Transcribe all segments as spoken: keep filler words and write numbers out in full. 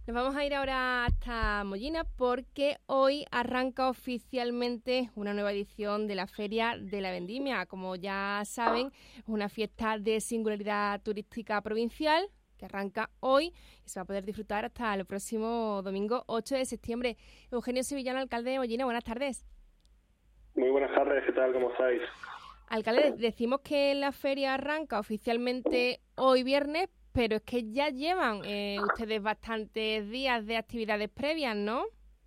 Nos vamos a ir ahora hasta Mollina porque hoy arranca oficialmente una nueva edición de la Feria de la Vendimia. Como ya saben, es una fiesta de singularidad turística provincial que arranca hoy y se va a poder disfrutar hasta el próximo domingo ocho de septiembre. Eugenio Sevillano, alcalde de Mollina, buenas tardes. Muy buenas tardes, ¿qué tal? ¿Cómo estáis? Alcalde, decimos que la feria arranca oficialmente hoy viernes, pero es que ya llevan eh, ustedes bastantes días de actividades previas, ¿no?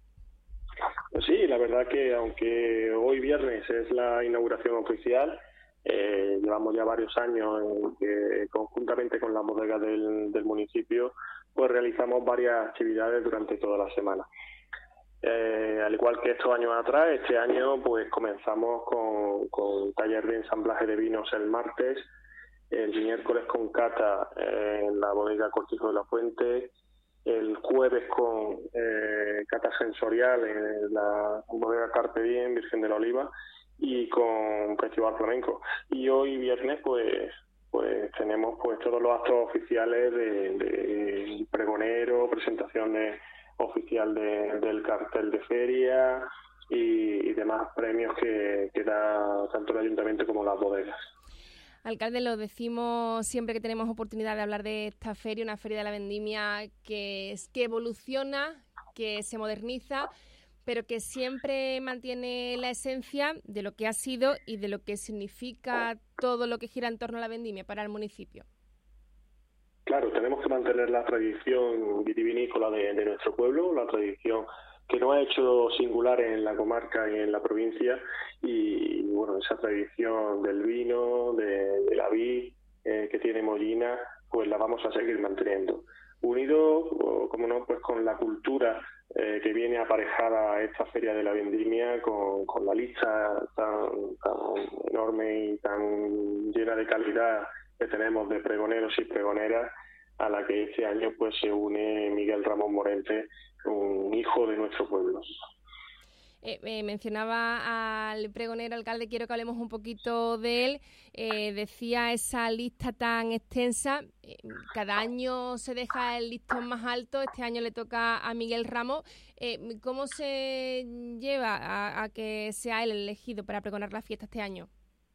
Pues sí, la verdad que aunque hoy viernes es la inauguración oficial, eh, llevamos ya varios años en que conjuntamente con las bodegas del, del municipio pues realizamos varias actividades durante toda la semana. Eh, al igual que estos años atrás, este año pues comenzamos con, con taller de ensamblaje de vinos el martes, el miércoles con cata eh, en la bodega Cortijo de la Fuente, el jueves con eh, cata sensorial en la bodega Carpe Diem, Virgen de la Oliva, y con festival flamenco. Y hoy viernes pues pues tenemos pues todos los actos oficiales de, de pregonero, presentaciones oficial de, del cartel de feria y, y demás premios que, que da tanto el ayuntamiento como las bodegas. Alcalde, lo decimos siempre que tenemos oportunidad de hablar de esta feria, una feria de la vendimia que, es, que evoluciona, que se moderniza, pero que siempre mantiene la esencia de lo que ha sido y de lo que significa todo lo que gira en torno a la vendimia para el municipio. Claro, tenemos que mantener la tradición vitivinícola de, de nuestro pueblo, la tradición que nos ha hecho singular en la comarca y en la provincia, y bueno, esa tradición del vino, de, de la vid eh, que tiene Mollina, pues la vamos a seguir manteniendo. Unido, como no, pues con la cultura eh, que viene aparejada a esta feria de la vendimia, con, con la lista tan, tan enorme y tan llena de calidad que tenemos de pregoneros y pregoneras, a la que este año pues se une Miguel Ramón Morente, un hijo de nuestro pueblo. Eh, eh, mencionaba al pregonero alcalde, quiero que hablemos un poquito de él. Eh, decía esa lista tan extensa, eh, cada año se deja el listón más alto, este año le toca a Miguel Ramos. Eh, ¿Cómo se lleva a, a que sea él elegido para pregonar la fiesta este año?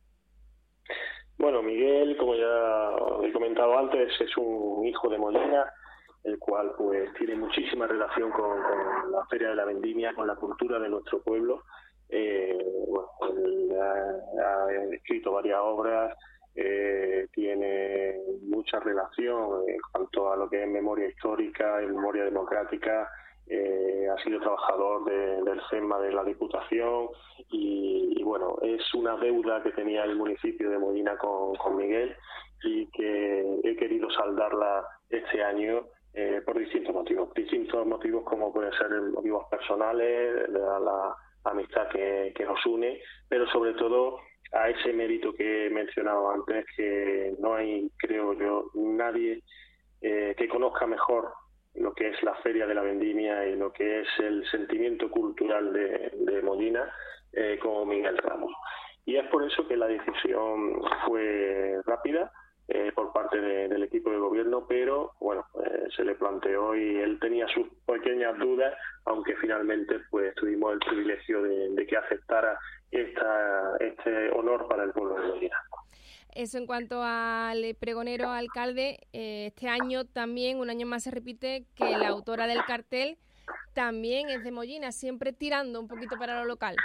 Bueno, Miguel, como ya he comentado antes, es un hijo de Mollina, el cual pues tiene muchísima relación con, con la Feria de la Vendimia, con la cultura de nuestro pueblo. Eh, bueno, él ha, ha escrito varias obras, eh, tiene mucha relación en cuanto a lo que es memoria histórica y memoria democrática. Eh, ha sido trabajador de, del CESMA de la Diputación y, y bueno, es una deuda que tenía el municipio de Mollina con, con Miguel y que he querido saldarla este año eh, por distintos motivos, distintos motivos como pueden ser motivos personales, la, la amistad que, que nos une, pero sobre todo a ese mérito que he mencionado antes, que no hay, creo yo, nadie eh, que conozca mejor lo que es la Feria de la Vendimia y lo que es el sentimiento cultural de, de Mollina, eh, como Miguel Ramos. Y es por eso que la decisión fue rápida eh, por parte de, del equipo de gobierno, pero bueno, eh, se le planteó y él tenía sus pequeñas dudas, aunque finalmente pues tuvimos el privilegio de, de que aceptara esta, este honor para el pueblo de Mollina. Eso en cuanto al pregonero alcalde, eh, este año también, un año más se repite que la autora del cartel también es de Mollina, siempre tirando un poquito para lo local.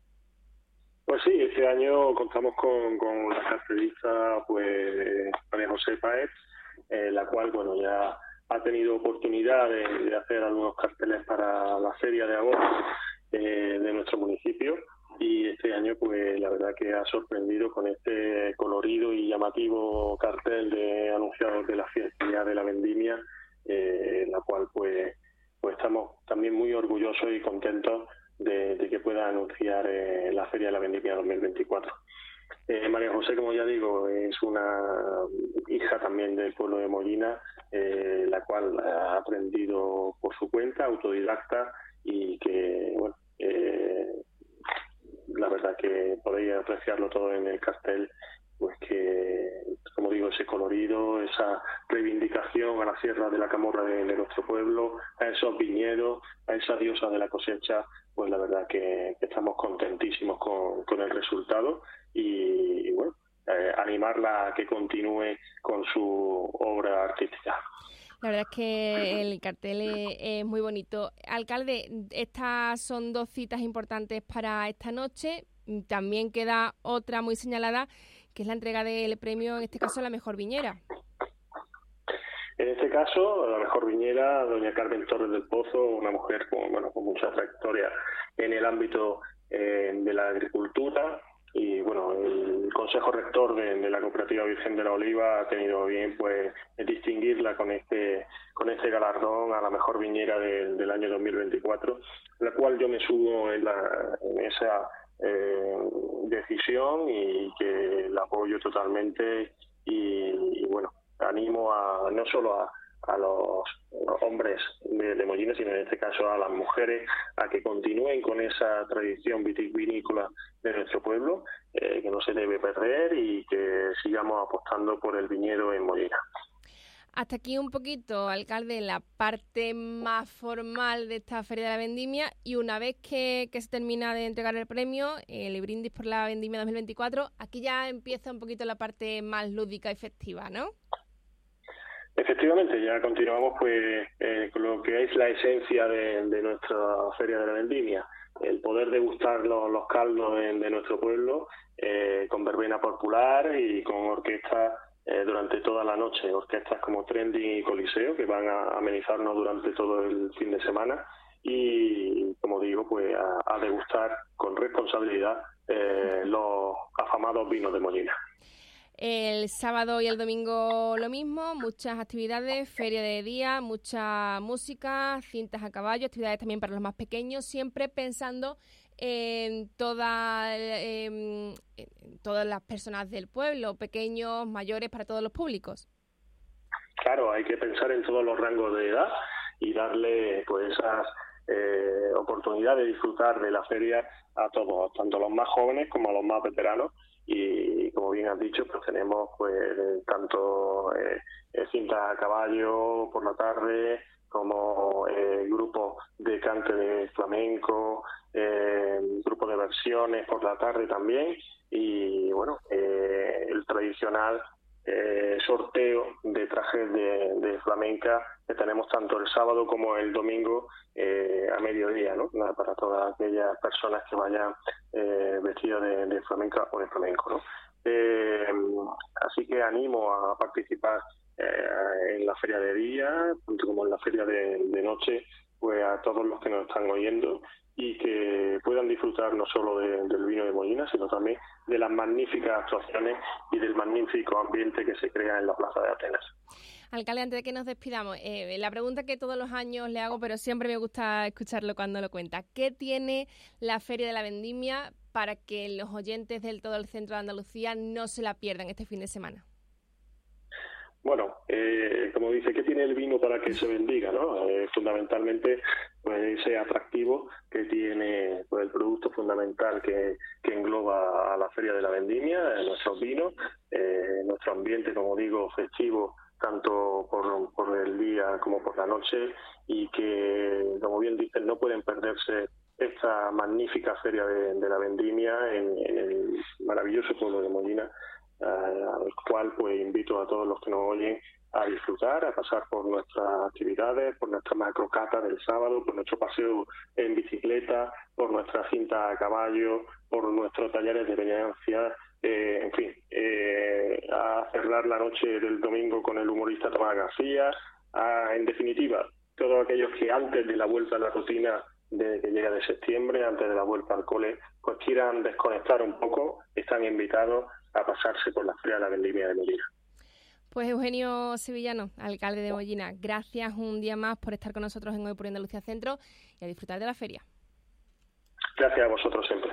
Pues sí, este año contamos con, con la cartelista pues María José Páez, eh, la cual bueno ya ha tenido oportunidad de, de hacer algunos carteles para la feria de agosto eh, de nuestro municipio. Y este año, pues la verdad que ha sorprendido con este colorido y llamativo cartel de anunciados de la fiesta de la Vendimia, eh, la cual pues, pues estamos también muy orgullosos y contentos de, de que pueda anunciar eh, la Feria de la Vendimia dos mil veinticuatro. Eh, María José, como ya digo, es una hija también del pueblo de Mollina, eh, la cual ha aprendido por su cuenta, autodidacta, y que, bueno, eh, la verdad que podéis apreciarlo todo en el cartel, pues que, como digo, ese colorido, esa reivindicación a la Sierra de la Camorra de, de nuestro pueblo, a esos viñedos, a esa diosa de la cosecha. Pues la verdad que, que estamos contentísimos con, con el resultado y, y bueno, eh, animarla a que continúe con su obra artística. La verdad es que el cartel es, es muy bonito. Alcalde, estas son dos citas importantes para esta noche. También queda otra muy señalada, que es la entrega del premio, en este caso, a la mejor viñera. En este caso, la mejor viñera, doña Carmen Torres del Pozo, una mujer con, bueno, con mucha trayectoria en el ámbito eh, de la agricultura. Y bueno, el Consejo Rector de, de la Cooperativa Virgen de la Oliva ha tenido bien pues distinguirla con este con este galardón a la mejor viñera de, del año dos mil veinticuatro, la cual yo me sumo en, la, en esa eh, decisión y que la apoyo totalmente y, y bueno, animo a no solo a a los hombres de, de Mollina, sino en este caso a las mujeres, a que continúen con esa tradición vitivinícola de nuestro pueblo, eh, que no se debe perder y que sigamos apostando por el viñedo en Mollina. Hasta aquí un poquito, alcalde, la parte más formal de esta Feria de la Vendimia, y una vez que, que se termina de entregar el premio, el brindis por la Vendimia dos mil veinticuatro, aquí ya empieza un poquito la parte más lúdica y festiva, ¿no? Efectivamente, ya continuamos pues eh, con lo que es la esencia de, de nuestra Feria de la Vendimia, el poder degustar los, los caldos de, de nuestro pueblo eh, con verbena popular y con orquestas eh, durante toda la noche, orquestas como Trending y Coliseo que van a amenizarnos durante todo el fin de semana y, como digo, pues a, a degustar con responsabilidad eh, los afamados vinos de Mollina. El sábado y el domingo lo mismo, muchas actividades, feria de día, mucha música, cintas a caballo, actividades también para los más pequeños, siempre pensando en, toda, en, en todas las personas del pueblo, pequeños, mayores, para todos los públicos. Claro, hay que pensar en todos los rangos de edad y darle pues esas eh, oportunidades de disfrutar de la feria a todos, tanto a los más jóvenes como a los más veteranos. Y como bien has dicho, pues tenemos pues tanto eh, cintas a caballo por la tarde como eh, grupos de cante de flamenco, eh, grupos de versiones por la tarde también y bueno, eh, el tradicional eh, sorteo de trajes de, de flamenca que tenemos tanto el sábado como el domingo eh, a mediodía, ¿no? Para todas aquellas personas que vayan eh, vestidas de, de flamenca o de flamenco, ¿no? Eh, así que animo a participar eh, en la feria de día, tanto como en la feria de, de noche, pues a todos los que nos están oyendo y que puedan disfrutar no solo de, del vino de Mollina, sino también de las magníficas actuaciones y del magnífico ambiente que se crea en la Plaza de Atenas. Alcalde, antes de que nos despidamos, eh, la pregunta que todos los años le hago, pero siempre me gusta escucharlo cuando lo cuenta. ¿Qué tiene la Feria de la Vendimia para que los oyentes del todo el centro de Andalucía no se la pierdan este fin de semana? Bueno, eh, como dice, ¿qué tiene el vino para que se bendiga, ¿no? Eh, fundamentalmente, pues ese atractivo que tiene pues, el producto fundamental que, que engloba a la Feria de la Vendimia, eh, nuestros vinos, eh, nuestro ambiente, como digo, festivo, tanto por, por el día como por la noche, y que, como bien dicen, no pueden perderse esta magnífica Feria de, de la Vendimia en, en el maravilloso pueblo de Mollina, al cual pues invito a todos los que nos oyen a disfrutar, a pasar por nuestras actividades, por nuestra macrocata del sábado, por nuestro paseo en bicicleta, por nuestra cinta a caballo, por nuestros talleres de peñancia, eh, en fin, eh, a cerrar la noche del domingo con el humorista Tomás García, a, en definitiva, todos aquellos que antes de la vuelta a la rutina de que llega de septiembre, antes de la vuelta al cole, pues quieran desconectar un poco, están invitados a pasarse por la Feria de la Vendimia de Mollina. Pues Eugenio Sevillano, alcalde de Mollina, gracias un día más por estar con nosotros en Hoy por Andalucía Centro y a disfrutar de la feria. Gracias a vosotros siempre.